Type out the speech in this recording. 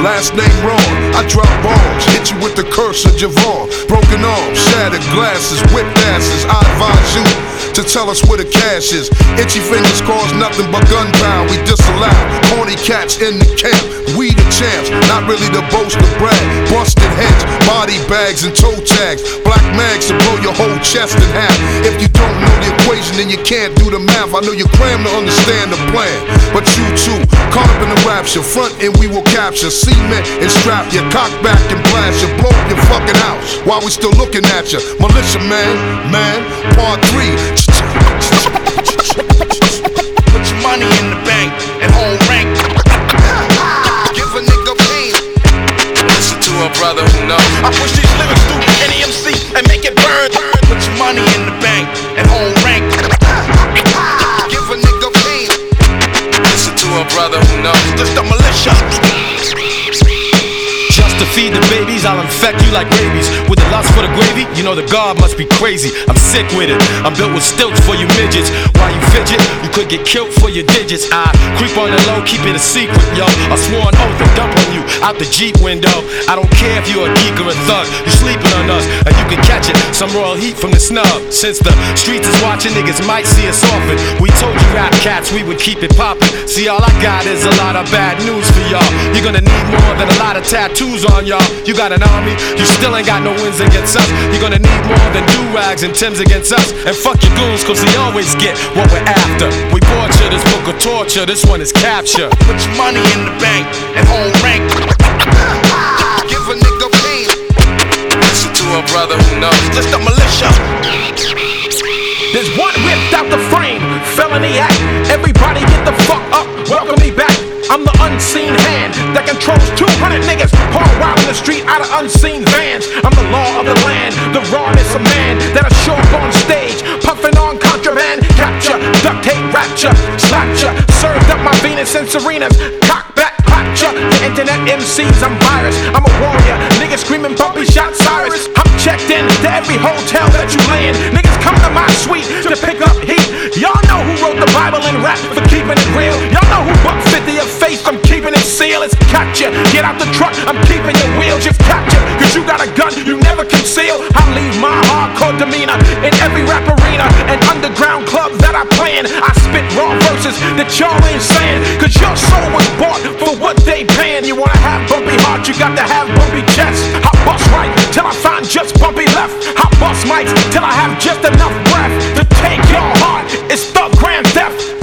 last name wrong. I drop bombs, hit you with the curse of Javon. Broken arms, shattered glasses, whipped asses. I advise you to tell us where the cash is. Itchy fingers cause nothing but gunpowder. We disallow corny cats in the camp. We the champs, not really the boast or brag. Busted heads, body bags and toe tags. Black mags to blow your whole chest in half. If you don't know the equation, then you can't do the math. I know you cram to understand the plan, but you too, caught up in the rapture. Front and we will capture, cement and strap your cock back and blast you. Blow up your fucking house while we still looking at you. Militia man, part 3. Put your money in the bank and hold rank. Give a nigga pain. Listen to a brother who knows. I push these lyrics through any MC and make it burn. Put your money in the bank and hold rank. Give a nigga pain. Listen to a brother who knows. Just the militia. Just to feed the babies, I'll infect you like rabies. With the lust for the gravy, you know the God must be crazy. I'm sick with it, I'm built with stilts for you midgets. While you fidget, you could get killed for your digits. I creep on the low, keep it a secret, yo. I swore an oath and dump on you out the Jeep window. I don't care if you're a geek or a thug, you sleeping on us, and you can catch it, some royal heat from the snub. Since the streets is watching, niggas might see us often. We told you rap cats we would keep it poppin'. See, all I got is a lot of bad news for y'all. You're gonna need more than a lot of tattoos on y'all. You got an army, you still ain't got no wins against us. You're gonna need more than do-rags and Timbs against us. And fuck your goons, cause we always get what we're after. We bought you this book of torture, this one is capture. Put your money in the bank and hold rank. Give a nigga pain. Listen to a brother who knows. Just the militia. There's one ripped out the frame, felony act. Everybody get the fuck up, welcome me back. I'm the unseen hand that controls 200 niggas hard wild in the street out of unseen vans. I'm the law of the land, the rawness of man that'll show up on stage, puffing on contraband. Capture, duct tape, rapture, slapped served up my Venus and Serenas, cock back, clapture. The internet MCs, I'm virus, I'm a warrior. Niggas screaming bumpy shot Cyrus. I'm checked in to every hotel that you lay in. Niggas come to my suite to pick up heat. Y'all know who wrote the Bible and rap for keeping it real. Y'all know who buck 50 a face, I'm keeping it sealed. It's capture, get out the truck, I'm keeping your wheel just capture. Cause you got a gun you never conceal. I leave my hardcore demeanor in every rap arena and underground club that I play in. I spit raw verses that y'all ain't saying, cause your soul was bought for what they paying. You wanna have bumpy heart, you got to have bumpy chest. I bust right till I find just bumpy left. I bust mics till I have just enough breath to take your heart. It's the grand theft.